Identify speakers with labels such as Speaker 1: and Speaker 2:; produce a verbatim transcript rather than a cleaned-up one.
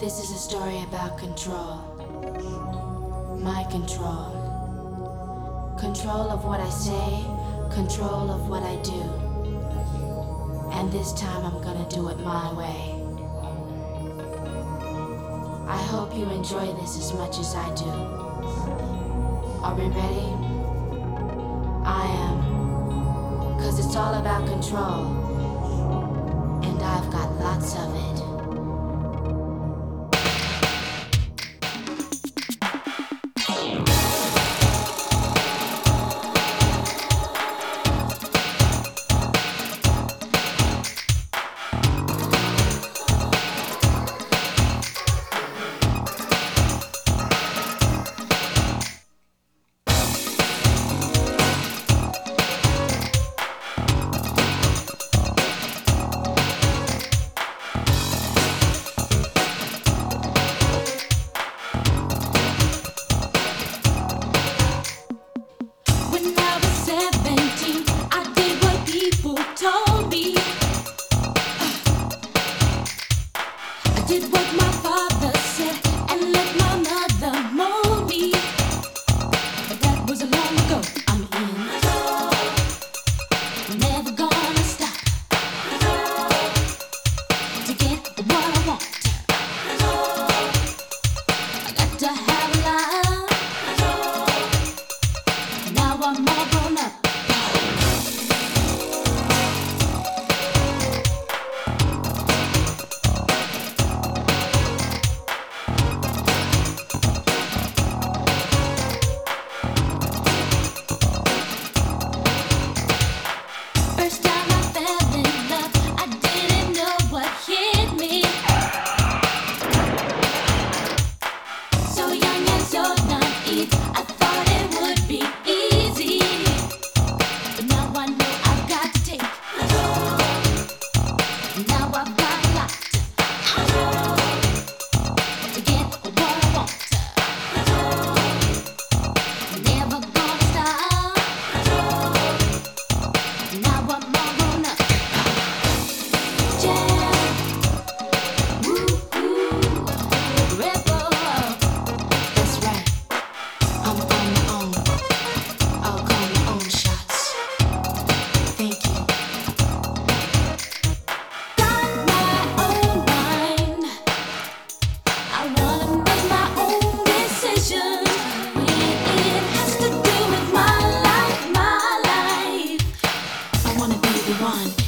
Speaker 1: This is a story about control. My control. Control of what I say, control of what I do. And this time I'm gonna do it my way. I hope you enjoy this as much as I do. Are we ready? I am. 'Cause it's all about control. And I've got lots of it.
Speaker 2: Did what my father said and let my mother mold me. But that was a long ago. I'm in. Never gonna stop to get what I want. I got to have a life. Now I'm all grown up.
Speaker 1: One.